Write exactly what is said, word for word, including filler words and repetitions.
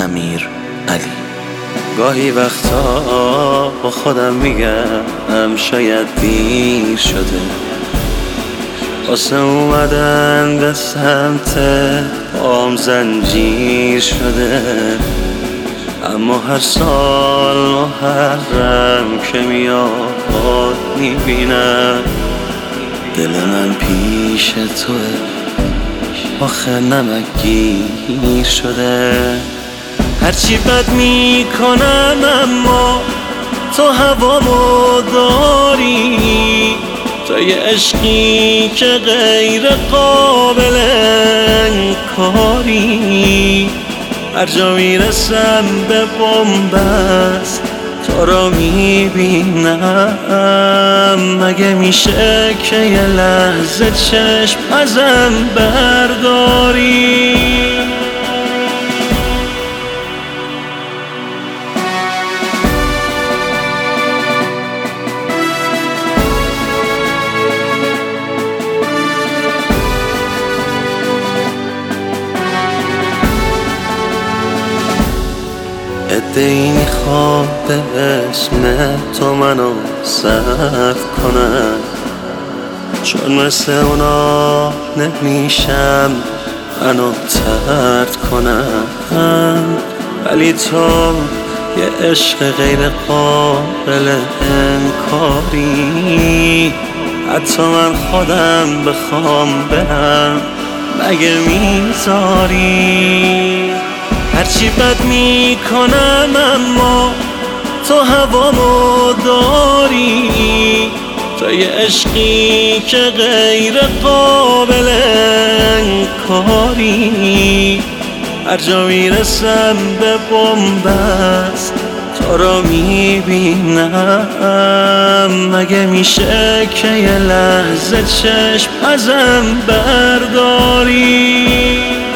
امیر علی. گاهی وقتا با خودم میگم شاید دیر شده واسه اومدن به سمت پام زنجیر شده، اما هر سال محرم که میاد میبینم دل من پیش توه، آخه نمکگیر شده. هرچی بد میکنم اما تو هوامو داری، تو یه عشقی که غیر قابل انکاری. هر جا میرسم به بن‌بست تو رو میبینم، مگه میشه که یه لحظه چشم ازم برداری؟ عده‌ای میخواد به اسم تو منو صرف کنن، چون مثل اونا نمیشم منو طرد کنن. ولی تو یه عشق غیر قابل انکاری، حتی من خودم بخوام برم مگه میذاری؟ هرچی بد میکنم اما تو هوامو داری، تو یه عشقی که غیر قابل انکاری. هر جا میرسم به بن‌بست تو رو میبینم، مگه میشه که یه لحظه چشم ازم برداری؟